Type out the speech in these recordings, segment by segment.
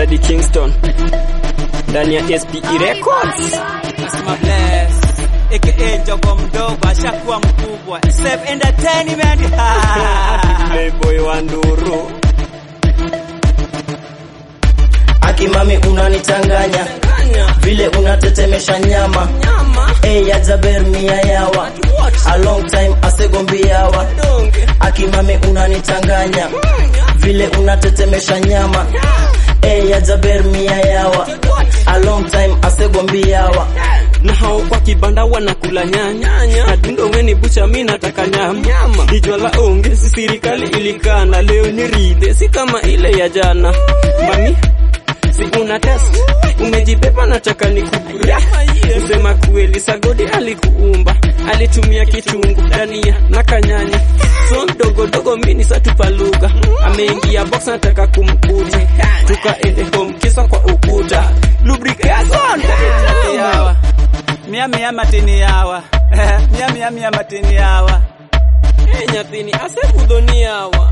Daddy Kingston ndani ya SPE Records. Nasema bless aka Jogo mdogo ashakuwa mkubwa Safe Entertainment. Playboy wa Nduru. Akimami unanichanganya vile unatetemesha nyama. Ya Jaber mia yawa a long time asegombiawa. Akimami unanichanganya vile unatetemesha nyama. Ya Jaber mia yawa a long time asegombiawa. Na hao kwa kibanda wanakula nyanya. Adundo weni bucha mimi nataka nyama. Dijwala onge si serikali ilikana. Leo ni ride si kama ile ya jana. Mami si una test umejipepa nataka nikubura. Usema kweli Sagodi alikuumba. Alitumia kitungu dania na kanyanya. So dogo mini satupa lugha. Ameingia box nataka kumkuta. Tukaende home kisa kwa ukuta. Lubrication yawa mia matini yawa mia matini yawa nyathini asebudhoni yawa.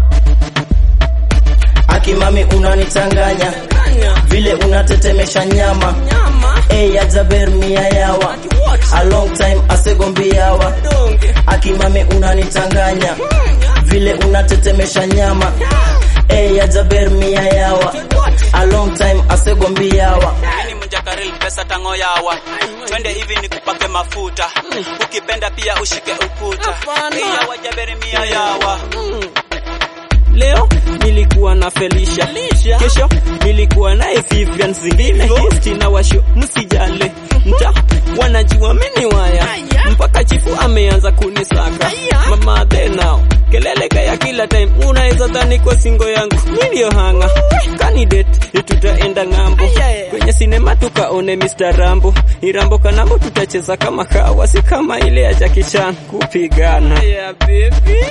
Akimami unanichanganya vile unatetemesha nyama. Ya Jaber mia yawa a long time asegombiawa. Akimami unanichanganya vile unatetemesha nyama. Ya Jaber mia yawa a long time asegombiawa. ni mjakaril pesa tango yawa. Twende hivi nikupake mafuta. Ukipenda pia ushike ukuta. Ya Jaber mia yawa. Leo nilikuwa na Felicia, kesho nilikuwa na Vivian zingine histi na washo msijale. Mta wanajua mimi waya mpaka chifu ameanza kunisaka. Mama they now kelele kaya kila time unaweza dhani kwa singo yangu nilio hanga candidate tutaenda ngambo kwenye sinema tukaone Mr. Rambo Irambo kanambo tutacheza kama kawa si kama ile ya Jackie Chan kupigana. Yeah baby.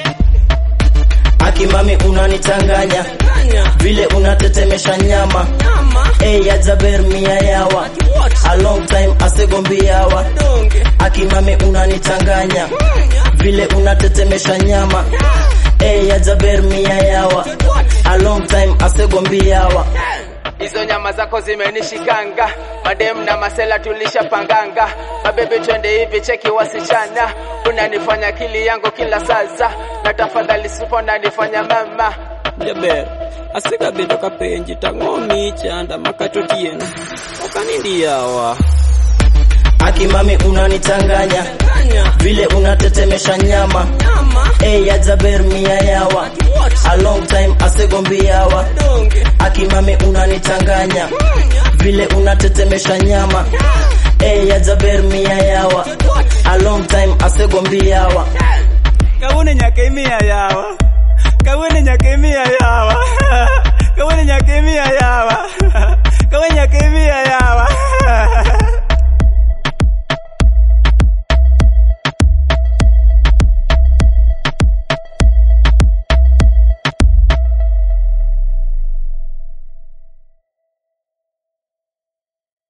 Akimami unanichanganya vile unatetemesha nyama. Ya Jaber mia yawa a long time asegombiawa. Akimami unanichanganya vile unatetemesha nyama. Ya Jaber mia yawa a long time asegombiawa. Hizo nyama zako zimenishikanga. Madem na masela tulishapanganga. Mabebe twende hivi cheki wasichana. Unanifanya akili yangu kila sasa. Na tafadhali sipo nanifanya mama. Jaber asika bedo kapenji tangomi chanda makatotiena okanindi yawa. Akimami unanichanganya vile unatetemesha nyama. Ya Jaber mia yawa a long time asegombiawa. Akimami unanichanganya vile unatetemesha nyama. Ya Jaber mia yawa a long time asegombiawa. Kawune nyake mia yawa. Kawune nyake mia yawa.